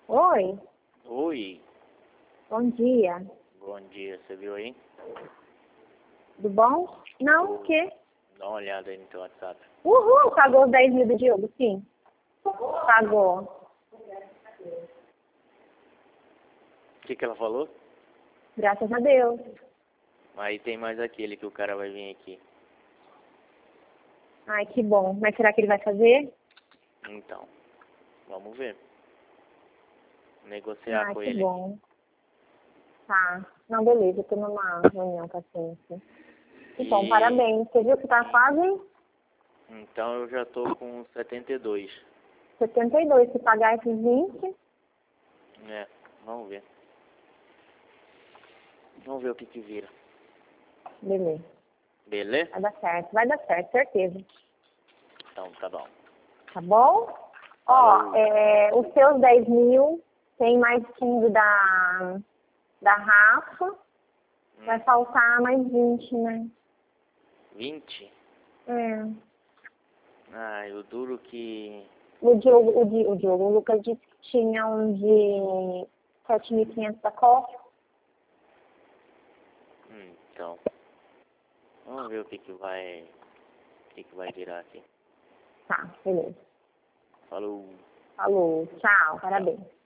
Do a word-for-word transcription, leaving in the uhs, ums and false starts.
Oi, Oi, bom dia. bom dia, você viu aí? Tudo bom? Não, o quê? Dá uma olhada aí no teu WhatsApp. Uhul, pagou os dez mil do Diogo, sim. Pagou. O que que ela falou? Graças a Deus. Aí tem mais aquele que o cara vai vir aqui. Ai, que bom. Mas será que ele vai fazer? Então, vamos ver. Negociar Ai, com que ele. bom. Tá. Não, beleza, eu tô numa reunião com a ciência. Que bom, E- parabéns. Você viu que tá quase Então eu já tô com setenta e dois. setenta e dois. Se pagar esses vinte, É, vamos ver. Vamos ver o que que vira. beleza. Beleza? Vai dar certo, vai dar certo, certeza. Então tá bom. Tá bom? Falou. Ó, é, os seus dez mil, tem mais quinze da, da Rafa. Hum, Vai faltar mais vinte, né? vinte? É. Ah, eu duro que... O Diogo, o, Di, o Diogo, o Lucas disse que tinha um de sete mil e quinhentos da Copa. Hum, então, vamos ver o que que vai... O que que vai virar aqui. Tá, beleza. Falou. Falou, tchau, parabéns.